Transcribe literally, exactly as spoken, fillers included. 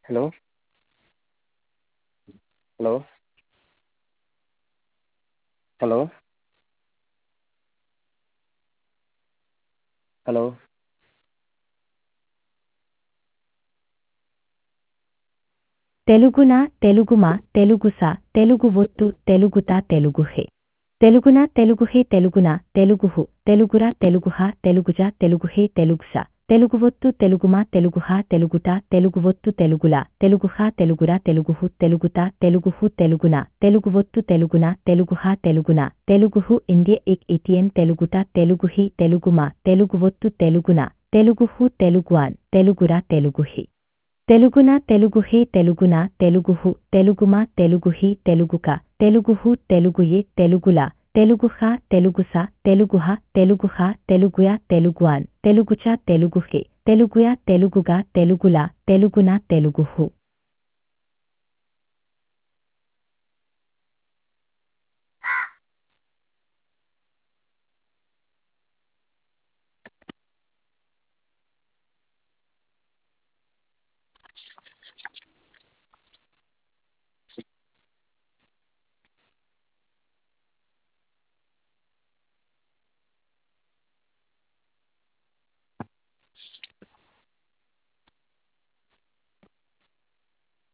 hello hello hello hello తెలుగున తెలుగుమ తెలుగుస తెలుగు ఒత్తు తెలుగుత తెలుగుహే తెలుగున తెలుగుహే తెలుగున తెలుగుహు తెలుగుర తెలుగుహ తెలుగుజ తెలుగుహే తెలుగుస తెలుగు ఒత్తు తెలుగుమ తెలుగుహ తెలుగుట తెలుగు ఒత్తు తెలుగుల తెలుగుహ తెలుగుర తెలుగుహు తెలుగుత తెలుగుహు తెలుగున తెలుగు ఒత్తు తెలుగున తెలుగుహ తెలుగున తెలుగుహు ఇండియ ఇక్ ఇటియన్ తెలుగుట తెలుగుహి తెలుగుమ తెలుగు ఒత్తు తెలుగున తెలుగుహు తెలుగువాన్ తెలుగుర తెలుగుహి తెలుగున తెలుగుహే తెలుగున తెలుగుహు తెలుగుమ తెలుగుహి తెలుగుక తెలుగుహు తెలుగుయే తెలుగుల తెలుగుహ తెలుగుస తెలుగుహ తెలుగుహ తెలుగుయ తెలుగువాన్ తెలుగుచ తెలుగుహే తెలుగుయ తెలుగుగా తెలుగుల తెలుగున తెలుగుహు